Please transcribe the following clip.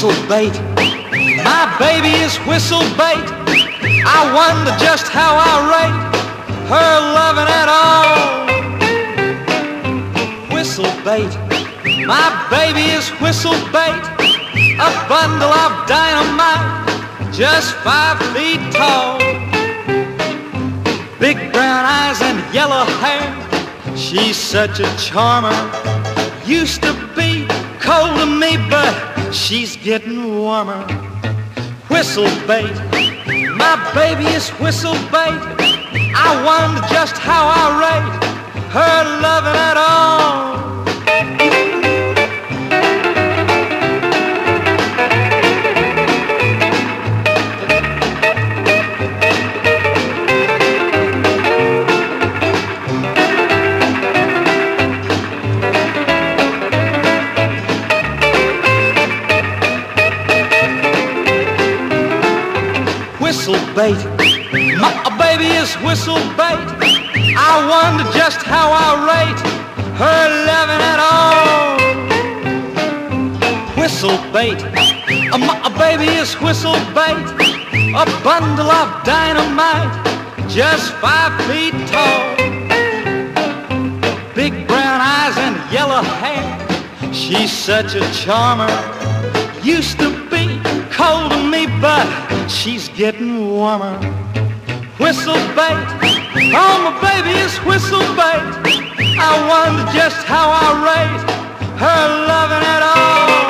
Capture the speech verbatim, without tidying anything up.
whistle bait. My baby is whistle bait. I wonder just how I rate her loving at all. Whistle bait. My baby is whistle bait. A bundle of dynamite, just five feet tall. Big brown eyes and yellow hair. She's such a charmer. Used to be cold to me, but she's getting warmer. Whistle bait. My baby is whistle bait. I wonder just how I rate her loving at all. Whistle bait. My baby is whistle bait. I wonder just how I rate her loving at all. Whistle bait. My baby is whistle bait. A bundle of dynamite, just five feet tall. Big brown eyes and yellow hair. She's such a charmer. Used to be cold to me, but she's getting warmer. Whistle bait. Oh, my baby is whistle bait. I wonder just how I rate her loving at all.